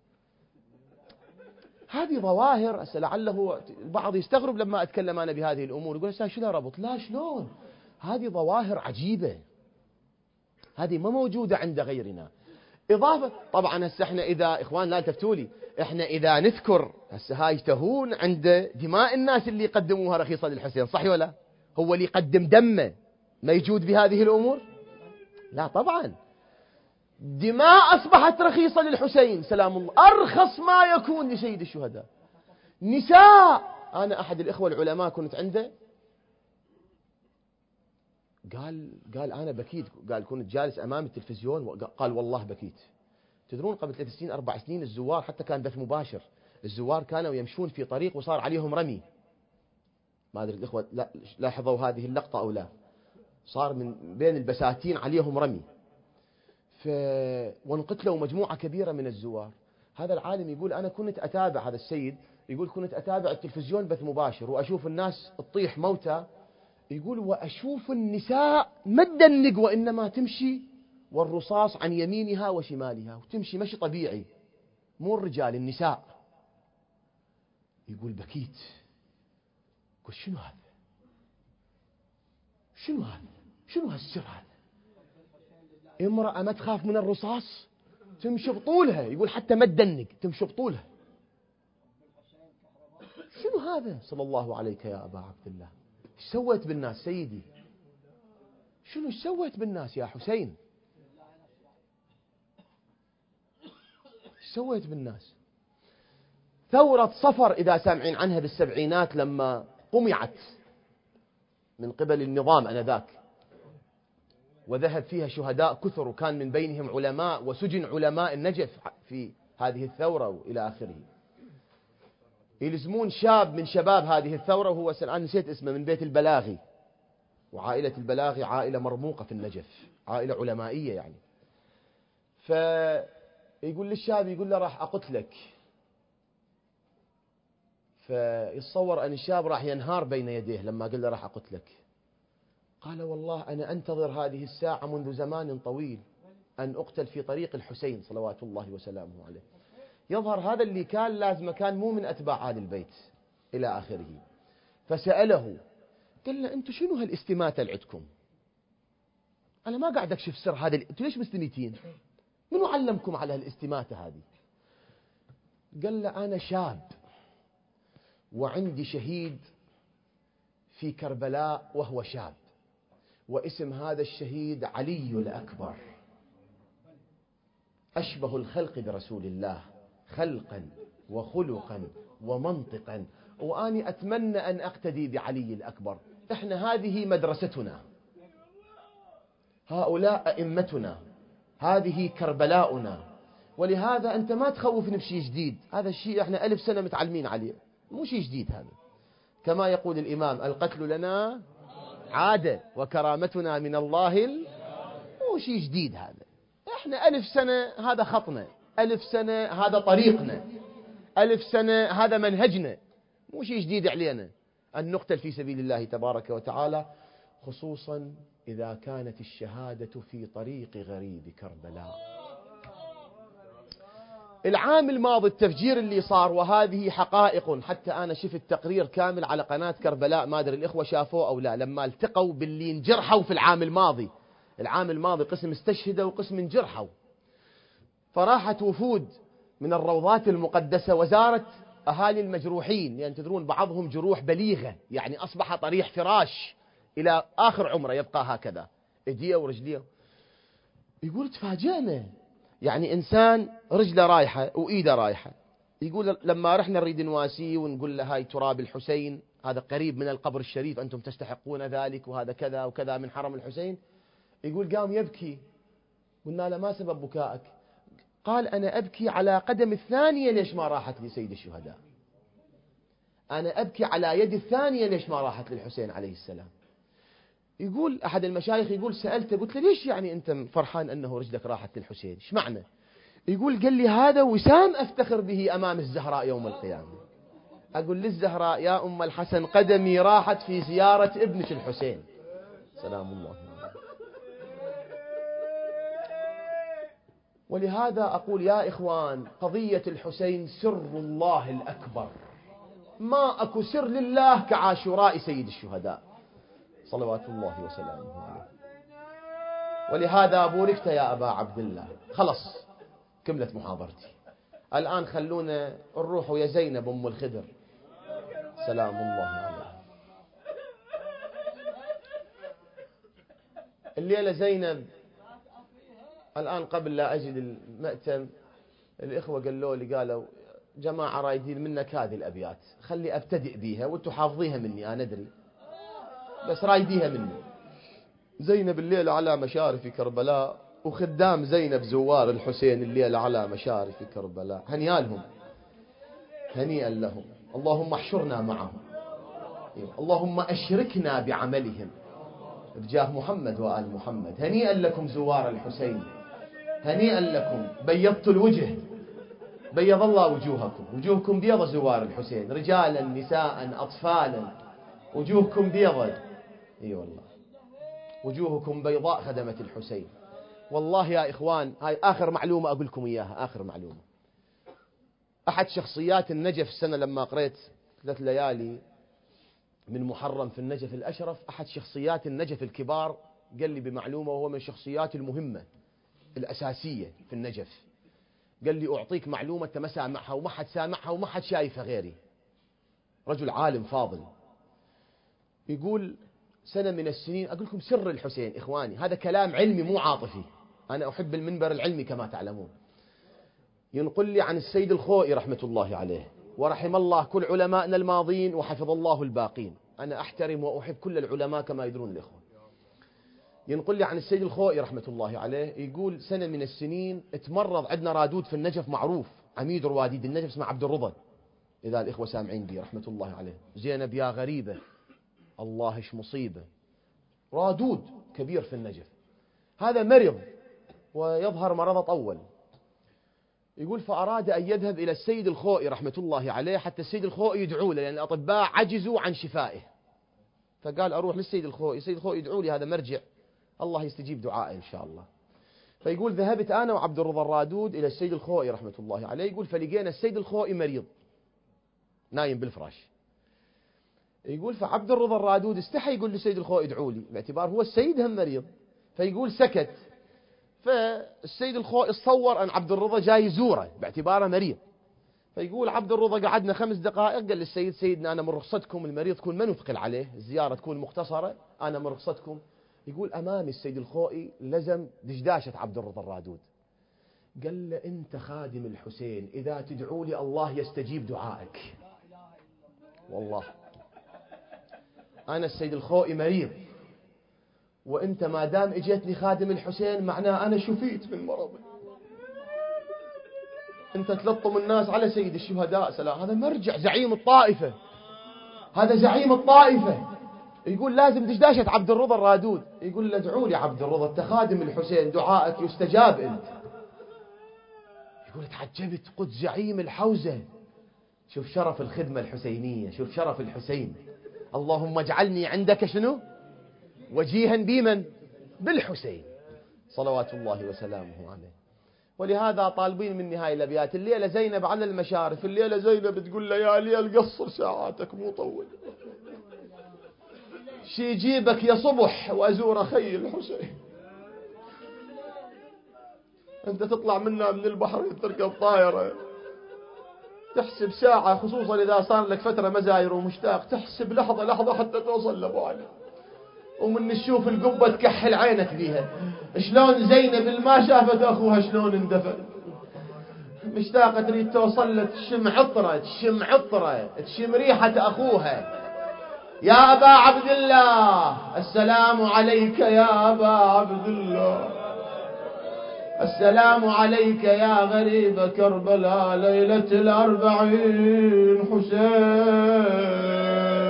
هذه ظواهر. لعله البعض يستغرب لما أتكلم أنا بهذه الأمور، يقول شو لا ربط؟ لا شلون، هذه ظواهر عجيبة، هذه ما موجودة عند غيرنا. إضافة طبعا هسه احنا إذا إخوان لا تفتوا لي، احنا إذا نذكر هسه هاي تهون عند دماء الناس اللي يقدموها رخيصة للحسين، صح ولا؟ هو اللي يقدم دمه ما يجود بهذه الأمور؟ لا طبعا. دماء أصبحت رخيصة للحسين سلام الله، أرخص ما يكون لسيد الشهداء. نساء، أنا أحد الإخوة العلماء كنت عنده، قال قال أنا بكيت، قال كنت جالس أمام التلفزيون وقال والله بكيت. تدرون قبل ثلاث سنين أربع سنين الزوار، حتى كان بث مباشر، الزوار كانوا يمشون في طريق وصار عليهم رمي، ما أدري الإخوة لا لاحظوا هذه اللقطة أو لا، صار من بين البساتين عليهم رمي، ف وانقتلوا مجموعة كبيرة من الزوار. هذا العالم يقول أنا كنت أتابع، هذا السيد يقول كنت أتابع التلفزيون بث مباشر وأشوف الناس تطيح موتى، يقول وأشوف النساء ما تدنق وإنما تمشي والرصاص عن يمينها وشمالها، وتمشي مشي طبيعي، مو الرجال النساء. يقول بكيت، قلت شنو هذا؟ شنو هذا؟ شنو هالسر هذا؟ امرأة ما تخاف من الرصاص تمشي بطولها، يقول حتى ما تدنق تمشي بطولها. شنو هذا؟ صلى الله عليك يا أبا عبد الله. ايش سويت بالناس سيدي؟ شنو ايش سويت بالناس يا حسين؟ ايش سويت بالناس؟ ثورة صفر إذا سامعين عنها بالسبعينات، لما قمعت من قبل النظام آنذاك وذهب فيها شهداء كثر، وكان من بينهم علماء، وسجن علماء النجف في هذه الثورة وإلى آخره. يلزمون شاب من شباب هذه الثورة، وهو الآن نسيت اسمه، من بيت البلاغي، وعائلة البلاغي عائلة مرموقة في النجف، عائلة علمائية يعني. فيقول للشاب، يقول له راح أقتلك. فيتصور أن الشاب راح ينهار بين يديه لما قال له راح أقتلك. قال والله أنا أنتظر هذه الساعة منذ زمان طويل، أن أقتل في طريق الحسين صلوات الله وسلامه عليه. يظهر هذا اللي كان لازم كان مو من أتباع آل البيت إلى آخره. فسأله قال له أنتم شنو هالاستماتة اللي عندكم؟ أنا ما قاعد أكشف سر هذا، أنتم ليش مستميتين؟ منو علمكم على هالاستماتة هذه؟ قال له أنا شاب وعندي شهيد في كربلاء وهو شاب، واسم هذا الشهيد علي الأكبر، أشبه الخلق برسول الله خلقا وخلقا ومنطقا، وأني أتمنى أن أقتدي بعلي الأكبر. إحنا هذه مدرستنا، هؤلاء أئمتنا، هذه كربلاؤنا. ولهذا أنت ما تخوفني بشيء جديد، هذا الشيء احنا ألف سنة متعلمين عليه، مو شيء جديد هذا. كما يقول الإمام: القتل لنا عادة وكرامتنا من الله ال... مو شيء جديد هذا، احنا ألف سنة هذا خطنا، ألف سنة هذا طريقنا، ألف سنة هذا منهجنا، مو شيء جديد علينا أن نقتل في سبيل الله تبارك وتعالى، خصوصا إذا كانت الشهادة في طريق غريب كربلاء. العام الماضي التفجير اللي صار، وهذه حقائق، حتى أنا شفت تقرير كامل على قناة كربلاء، ما أدري الإخوة شافوه أو لا، لما التقوا باللي انجرحوا في العام الماضي. العام الماضي قسم استشهدوا وقسم انجرحوا، فراحت وفود من الروضات المقدسة وزارة أهالي المجروحين، لأن يعني تدرون بعضهم جروح بليغة، يعني أصبح طريح فراش إلى آخر عمره يبقى هكذا إيديه ورجليه. يقول تفاجأنا، يعني إنسان رجله رايحة وإيده رايحة. يقول لما رحنا نريد نواسيه ونقول له هاي تراب الحسين، هذا قريب من القبر الشريف، أنتم تستحقون ذلك، وهذا كذا وكذا من حرم الحسين. يقول قام يبكي، قلنا له ما سبب بكائك؟ قال أنا أبكي على قدم الثانية ليش ما راحت لسيد الشهداء، أنا أبكي على يد الثانية ليش ما راحت للحسين عليه السلام. يقول أحد المشايخ، يقول سألته قلت له ليش يعني أنت فرحان أنه رجلك راحت للحسين، إيش معنى؟ يقول قال لي هذا وسام أفتخر به أمام الزهراء يوم القيامة. أقول للزهراء يا أم الحسن قدمي راحت في زيارة ابنك الحسين سلام الله. ولهذا أقول يا إخوان، قضية الحسين سر الله الأكبر، ما أكو سر لله كعاشوراء سيد الشهداء صلوات الله وسلامه عليه. ولهذا بوركت يا أبا عبد الله، خلص كملت محاضرتي، الآن خلونا نروح يا زينب أم الخدر سلام الله عليها. الليلة زينب، الآن قبل لا أجد المأتم الإخوة قالوا لي، قالوا جماعة رايدين منك هذه الأبيات، خلي أبتدئ بيها وانتو حافظيها مني أنا أدري، بس رايديها مني. زينب الليلة على مشارف كربلاء، وخدام زينب زوار الحسين الليلة على مشارف كربلاء، هنيئا لهم هنيئا لهم، اللهم احشرنا معهم، اللهم أشركنا بعملهم بجاه محمد وآل محمد. هنيئا لكم زوار الحسين، هنيئا لكم، بيضت الوجه، بيض الله وجوهكم، وجوهكم بيض زوار الحسين، رجالا نساء أطفالا، وجوهكم بيضت، اي والله وجوهكم بيضاء خدمة الحسين. والله يا إخوان، هاي آخر معلومة أقول لكم إياها، آخر معلومة. أحد شخصيات النجف السنة لما قريت ثلاث ليالي من محرم في النجف الأشرف، أحد شخصيات النجف الكبار قال لي بمعلومة، وهو من الشخصيات المهمة الأساسية في النجف. قال لي أعطيك معلومة أنت ما سامعها وما حد سامعها وما حد شايفها غيري، رجل عالم فاضل. يقول سنة من السنين، أقول لكم سر الحسين إخواني، هذا كلام علمي مو عاطفي، أنا أحب المنبر العلمي كما تعلمون. ينقل لي عن السيد الخوئي رحمة الله عليه، ورحم الله كل علمائنا الماضين وحفظ الله الباقين، أنا أحترم وأحب كل العلماء كما يدرون الإخوة. ينقل لي عن السيد الخوئي رحمة الله عليه، يقول سنة من السنين اتمرض عندنا رادود في النجف معروف، عميد رواديد النجف اسمه عبد الرضا، إذا الإخوة سامعين بي رحمة الله عليه. زينب يا غريبة، الله إيش مصيبة، رادود كبير في النجف، هذا مرض ويظهر مرض طول. يقول فأراد أن يذهب إلى السيد الخوئي رحمة الله عليه، حتى السيد الخوئي يدعو له، لأن الأطباء عجزوا عن شفائه. فقال أروح للسيد الخوئي، السيد الخوئي يدعو لي، هذا مرجع الله يستجيب دعائي إن شاء الله. فيقول ذهبت أنا وعبد الرضا الرادود إلى السيد الخوئي رحمة الله عليه. يقول فلقينا السيد الخوئي مريض نايم بالفراش. يقول فعبد الرضا الرادود استحى يقول للسيد الخوئي ادعوا لي، باعتبار هو السيد هم مريض. فيقول سكت، فالسيد الخوئي تصور أن عبد الرضا جاي يزوره باعتباره مريض. فيقول عبد الرضا قعدنا خمس دقائق، قال للسيد سيدنا أنا من رخصتكم، المريض تكون ما نثقل عليه، الزيارة تكون مختصرة، أنا من رخصتكم. يقول أمامي السيد الخوئي لزم دشداشة عبد الرضا الرادود، قال له أنت خادم الحسين، إذا تدعو لي الله يستجيب دعائك. والله أنا السيد الخوئي مريض وانت ما دام اجتني خادم الحسين معناه انا شفيت من مرضي. انت تلطم الناس على سيد الشهداء سلام، هذا مرجع زعيم الطائفة، هذا زعيم الطائفة. يقول لازم دشداشة عبد الرضا الرادود، يقول له ادعوا لي عبد الرضا، انت خادم الحسين دعائك يستجاب انت. يقول تعجبت، قلت زعيم الحوزة. شوف شرف الخدمة الحسينية، شوف شرف الحسين. اللهم اجعلني عندك شنو؟ وجيها بمن؟ بالحسين صلوات الله وسلامه عليه. ولهذا طالبين مني هاي الأبيات. الليلة زينب على المشارف، الليلة زينب تقول له يا ليل قصر ساعاتك مو طول، شي يجيبك يا صبح وأزور أخي الحسين. أنت تطلع منا من البحر تركب طائرة تحسب ساعة، خصوصا إذا صار لك فترة مزاير ومشتاق، تحسب لحظة لحظة حتى توصل لأبو علي، ومن نشوف القبة تكحل عينك بيها. شلون زينب ما شافت أخوها شلون اندفن، مشتاقة تريد توصل له، تشم عطرة تشم عطرة تشم ريحة أخوها. يا أبا عبد الله السلام عليك، يا أبا عبد الله السلام عليك، يا غريب كربلاء ليلة الأربعين حسين،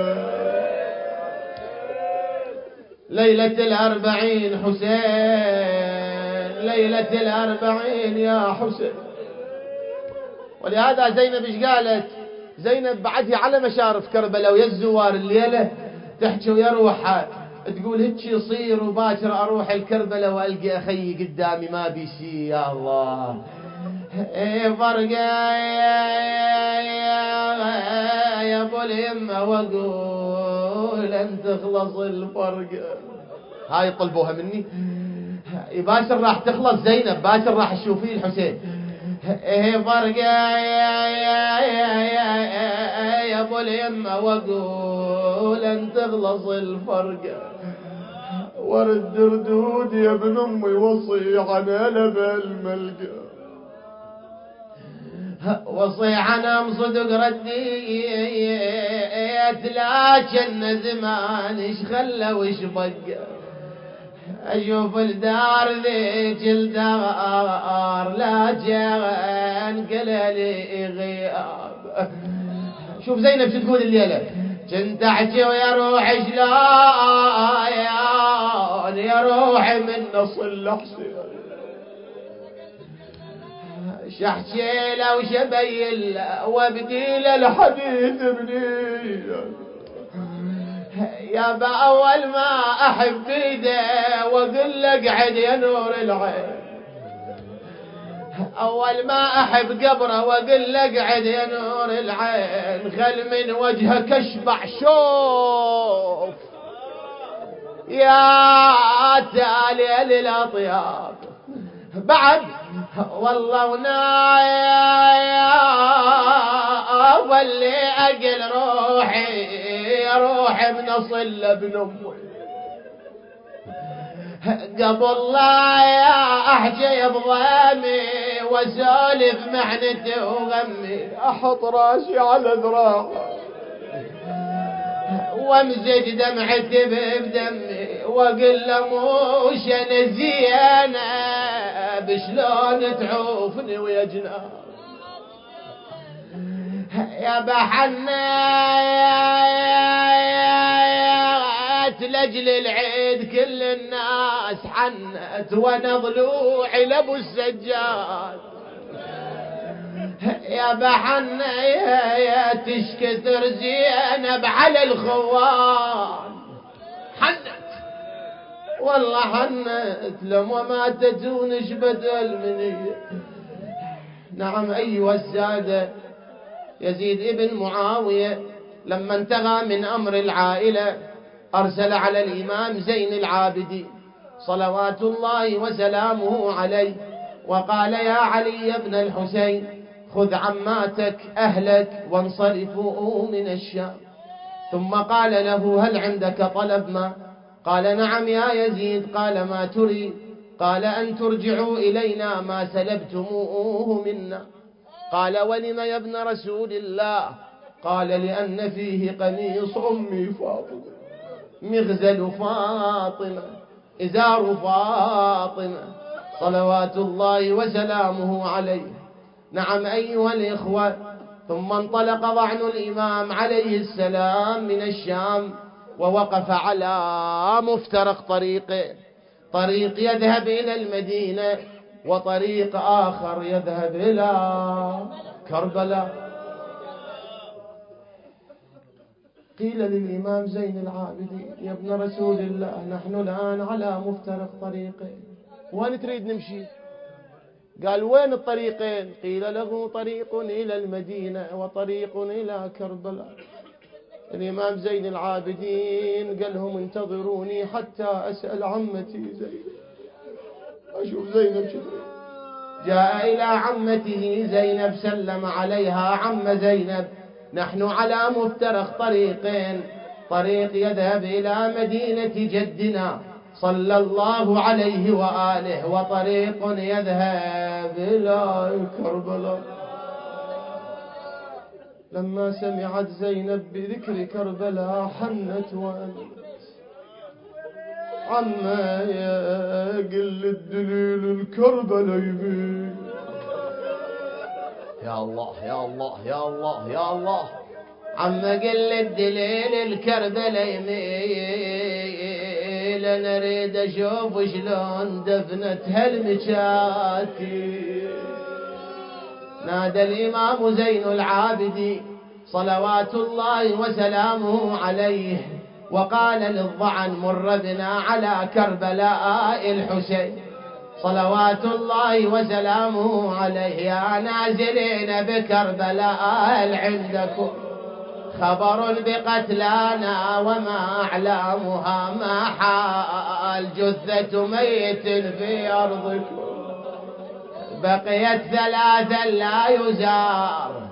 ليلة الأربعين حسين، ليلة الأربعين يا حسين. ولهذا زينب ايش قالت؟ زينب بعدها على مشارف كربلاء ويا الزوار الليلة تحكي ويا روحها، تقول هيك يصير وباكر اروح الكربلاء والقى اخي قدامي ما بي شي. يا الله ايه فرقه يا ابو اليمه، واقول ان تخلص الفرقه. هاي طلبوها مني، باكر راح تخلص زينب، باكر راح تشوفي الحسين. ايه فرقه يا ابو اليمه، واقول ان تخلص الفرقه. ورد ردود يا ابن امي وصي عن لبى الملقى، وصي عن صدق رديت، لكن زمان ايش خلى وش بقى. اشوف الدار ذيك الدار لا جان قلالي غياب. شوف زينب شو تقول الليله، كنت احكي ويا روحي شلون يا روحي من نصل حسين، شحكي له وشبين له وابدي له الحديث بنيه. يا بأول ما أحب بيده وأقول لك اقعد يا نور العين، أول ما أحب قبره وأقول لك اقعد يا نور العين، خل من وجهك اشبع شوف يا تالي للأطياب. بعد والله ونايا واللي أقل روحي روحي من أصل ابن أمي، قبل لا يا أحجي بضامي وسولف محنتي وغمي، أحط راسي على ذراعي وامزج دمعتي بدمي واقول له موش انا زينه بشلون تعوفني ويا جناب. يا بحنات لاجل العيد كل الناس حنت وانا ضلوعي لابو السجاد. يا بحنا يا تشكثر زينب على الخوان، حنت والله حنت لما ماتت ونشبت المنية. نعم أيها السادة، يزيد ابن معاوية لما انتهى من أمر العائلة أرسل على الإمام زين العابدين صلوات الله وسلامه عليه وقال يا علي بن الحسين خذ عماتك أهلك وانصرفوا من الشام. ثم قال له هل عندك طلب ما؟ قال نعم يا يزيد. قال ما تريد؟ قال أن ترجعوا إلينا ما سلبتموه منا. قال ولم يا ابن رسول الله؟ قال لأن فيه قميص أمي فاطمة، مغزل فاطمة، إزار فاطمة صلوات الله وسلامه عليه. نعم أيها الإخوة، ثم انطلق ضعن الإمام عليه السلام من الشام ووقف على مفترق طريقه، طريق يذهب إلى المدينة وطريق آخر يذهب إلى كربلاء. قيل للإمام زين العابدين: يا ابن رسول الله، نحن الآن على مفترق طريقين، وين تريد نمشي؟ قال: وين الطريقين؟ قيل له: طريق إلى المدينة وطريق إلى كربلاء. الإمام زين العابدين قال لهم: انتظروني حتى أسأل عمتي زينب، أشوف زينب شتري. جاء إلى عمته زينب، سلم عليها: عم زينب، نحن على مفترق طريقين، طريق يذهب إلى مدينة جدنا صلى الله عليه وآله، وطريق يذهب إلى كربلاء. لما سمعت زينب بذكر كربلاء حنت وأنت: عما يا قل الدليل الكربلاء. يا الله يا الله يا الله يا الله، عما قل الدليل الكربلاء يميل، انا اريد اشوف شلون دفنت هالمشاتي. نادى الإمام زين العابدين صلوات الله وسلامه عليه وقال للضعن: مر بنا على كربلاء الحسين صلوات الله وسلامه عليه، يا نازلين بكربلاء هل عندكم خبر بقتلانا وما أعلامها، ما حال جثة ميت في أرضكم، بقيت ثلاثا لا يزار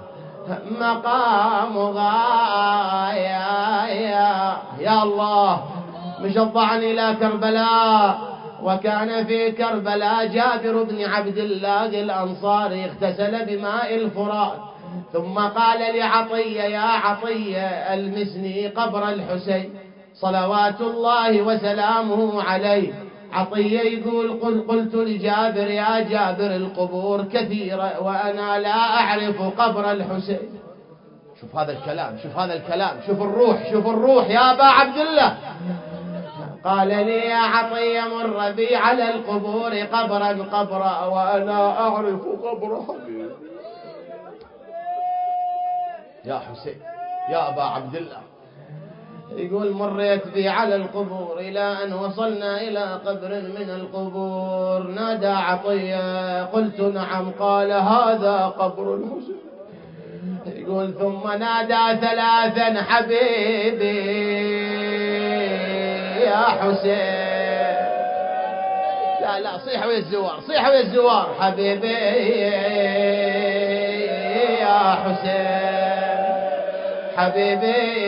مقامها. يا, يا, يا الله. مشى الضعن إلى كربلاء، وكان في كربلاء جابر بن عبد الله الأنصاري اغتسل بماء الفرات، ثم قال لعطية: يا عطية، المسني قبر الحسين صلوات الله وسلامه عليه. عطية يقول: قل قلت لجابر: يا جابر، القبور كثيرة وأنا لا أعرف قبر الحسين. شوف هذا الكلام، شوف هذا الكلام، شوف الروح، شوف الروح يا أبا عبد الله. قال لي: يا عطية، مر بي على القبور قبرا قبرا وأنا أعرف قبر حبيبي. يا حسين يا أبا عبد الله، يقول: مريت بي على القبور إلى أن وصلنا إلى قبر من القبور. نادى عطية: قلت: نعم. قال: هذا قبر الحسين. يقول: ثم نادى ثلاثا: حبيبي يا حسين. لا لا، صيح ويا الزوار، صيح ويا الزوار: حبيبي يا حسين، حبيبي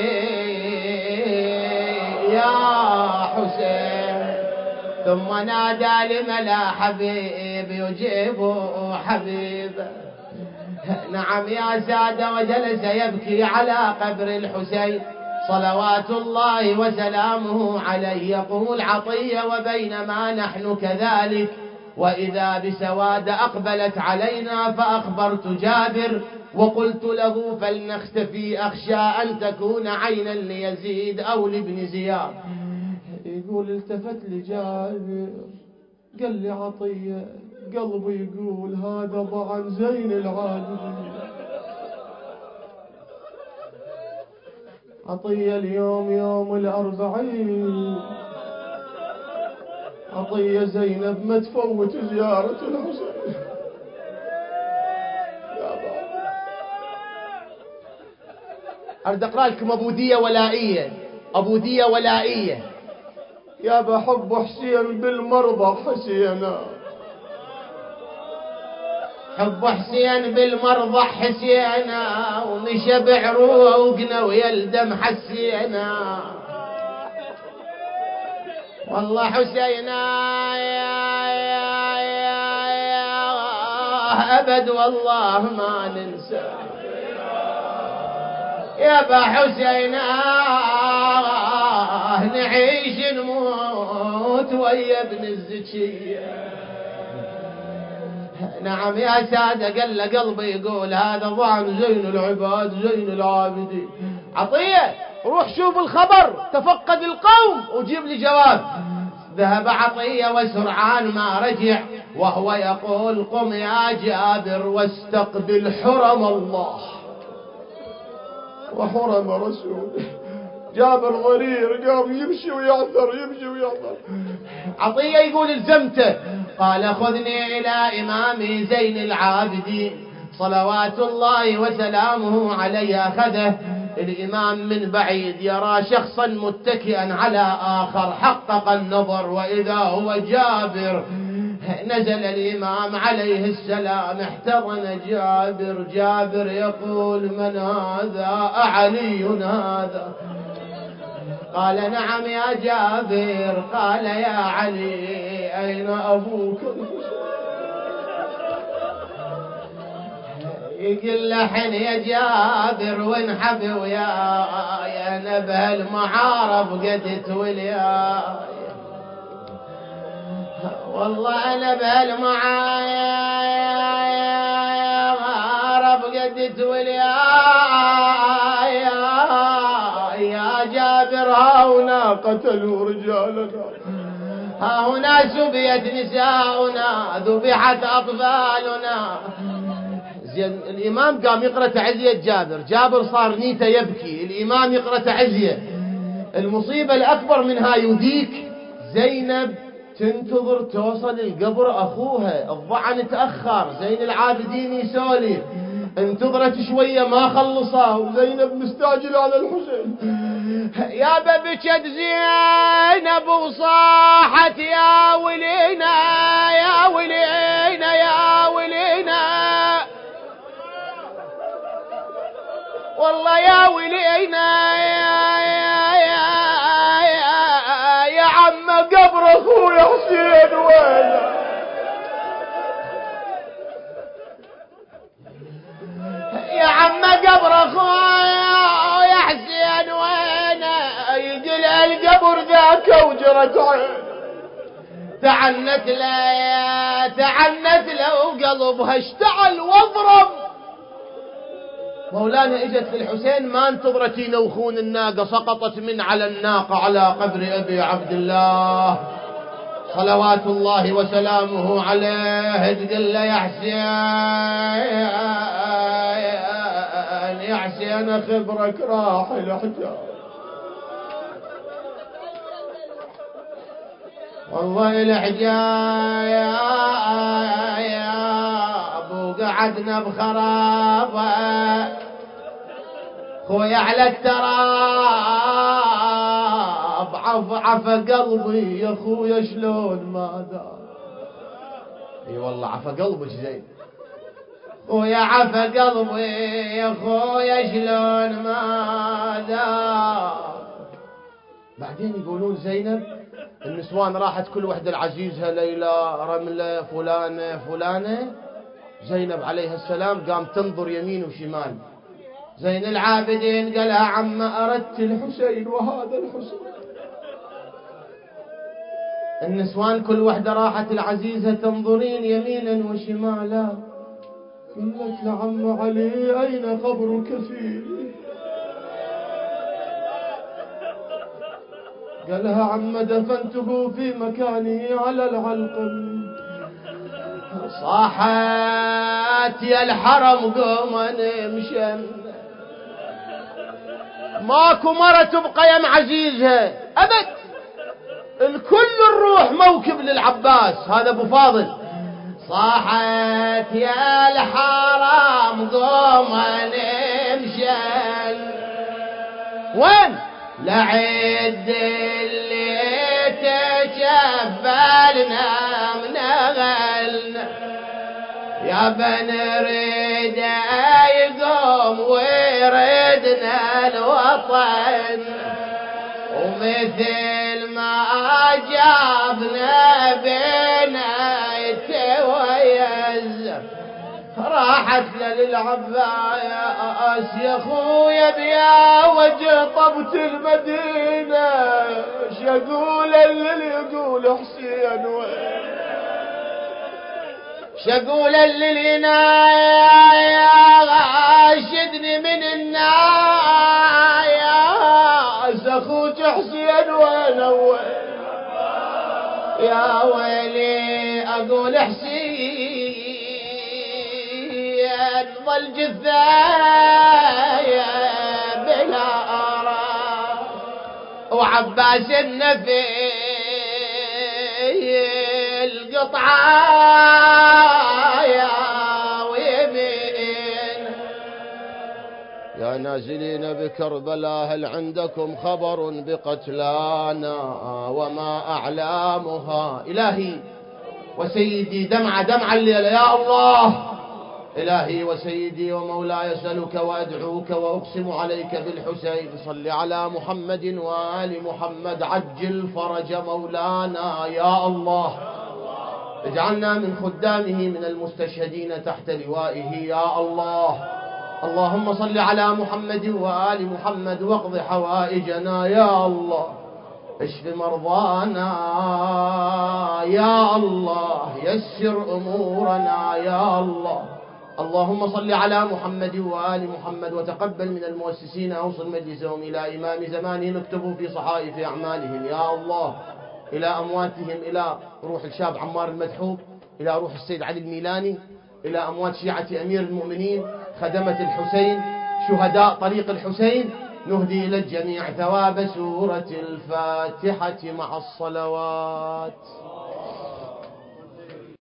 يا حسين. ثم نادى: لملا حبيب يجيب حبيب. نعم يا سادة، وجلس يبكي على قبر الحسين صلوات الله وسلامه عليه. يقول عطية: وبينما نحن كذلك وإذا بسواد أقبلت علينا، فأخبرت جابر وقلت له: فلنختفي، أخشى أن تكون عينا ليزيد أو لابن زياد. يقول: التفت لجابر قال لي: عطية، قلبي يقول هذا ضعن زين العابدين. عطية اليوم يوم الأربعين، عطية زينب ما تفوت زيارة الحسين. أريد أقرأ لكم أبودية ولائية، أبودية ولائية. يا بحب حسين بالمرضى حسينا، حب حسين بالمرضى حسينا، ومشى بعروقنا ويلدم حسينا. والله حسينا يا يا يا يا أبد والله ما ننسى. يا با حسينا نعيش نموت اموت ويا ابن الزكية. نعم يا سادة، قال له قلبي يقول هذا ضعن زين العباد زين العابدين. عطية روح شوف الخبر، تفقد القوم وجيب لي جواب. ذهب عطية وسرعان ما رجع وهو يقول قم يا جابر واستقبل حرم الله وحرم رسوله. جابر ضرير قام يمشي ويعثر يمشي ويعثر. عطية يقول الزمته، قال خذني إلى إمامي زين العابدين صلوات الله وسلامه عليه. أخذه الإمام من بعيد يرى شخصا متكئا على آخر، حقق النظر وإذا هو جابر. نزل الإمام عليه السلام، احتضن جابر. جابر يقول من هذا؟ أعلي هذا؟ قال نعم يا جابر. قال يا علي أين أبوك؟ يقول لحن يا جابر وانحب وياي، أنا بهالمعارف قد تولياي، والله أنا بهالمعارف قد تولياي يا جابر. ها هنا قتلوا رجالنا، ها هنا سبيت نساؤنا، ذبحت أطفالنا. زين الإمام قام يقرأ تعزية جابر، جابر صار نيته يبكي، الإمام يقرأ تعزية. المصيبة الأكبر منها يذيك زينب تنتظر توصل القبر أخوها، الضعن تأخر، زين العابدين يسولف، انتظرت شوية ما خلصها وزينب مستعجلة على الحسين. يا ببكت زينب وصاحت يا ولينا يا ولينا يا ولينا، والله يا ولينا يا يا يا يا, يا عم قبر اخويا حسين وينه؟ يا عم قبر اخويا حسين وينه؟ يقول القبر ذاك وجرت عين، تعنت له تعنت له وقلبها اشتعل واضرب. مولانا اجت للحسين ما انتظرت ينوخون الناقة، سقطت من على الناقة على قبر ابي عبد الله صلوات الله وسلامه عليه. تقول له يا حسين يا حسين خبرك راح الحجاب، والله الحجاب يا ابو قعدنا بخرابه، خويا على التراب عف عف قلبي يا خويا شلون ما دار. اي والله عف قلبك زين، خويا عف قلبي يا خويا شلون ما دار. بعدين يقولون زينب النسوان راحت كل وحده لعزيزها، ليلى رمله فلانه فلانه. زينب عليه السلام قام تنظر يمين وشمال. زين العابدين قال عم أردت الحسين وهذا الحسين. النسوان كل وحدة راحت العزيزة تنظرين يمينا وشمالا. قلت لعم علي أين قبر كفيل؟ قالها عم دفنته في مكانه على العلقم. صاحت يا الحرم قوم نمشن، ماكو مرة تبقى يم عزيزها أبد، الكل الروح موكب للعباس هذا أبو فاضل. صاحت يا الحرام قوم نمشن، وين لعد اللي تشبلنا منغلنا، يا بن ريد يقوم ويردنا الوطن، ومثل ما جابنا بنا يتويز راح بعت له للعباس يا خويا بيا وجه طبت المدينة شقول اللي يقول حسين وين شقول اللي نايا غاشدني من النايا اخوك حسين وين وين يا ويلي اقول حسين ظل جثايا بلا ارى وعباس النفي القطعايا ويمين يا نازلين بكربلاء هل عندكم خبر بقتلانا وما أعلامها إلهي وسيدي دمعة دمعة الليلة يا الله إلهي وسيدي ومولاي أسألك وأدعوك وأقسم عليك بالحسين صل على محمد وآل محمد عجل فرج مولانا يا الله اجعلنا من خدامه من المستشهدين تحت لوائه يا الله اللهم صل على محمد وآل محمد واقض حوائجنا يا الله اشف مرضانا يا الله يسر أمورنا يا الله اللهم صل على محمد وآل محمد وتقبل من المؤسسين أوصل مجلسهم إلى إمام زمانهم اكتبوا في صحائف أعمالهم يا الله إلى أمواتهم إلى روح الشاب عمار المدحوب إلى روح السيد علي الميلاني إلى أموات شيعة أمير المؤمنين خدمة الحسين شهداء طريق الحسين نهدي إلى الجميع ثواب سورة الفاتحة مع الصلوات.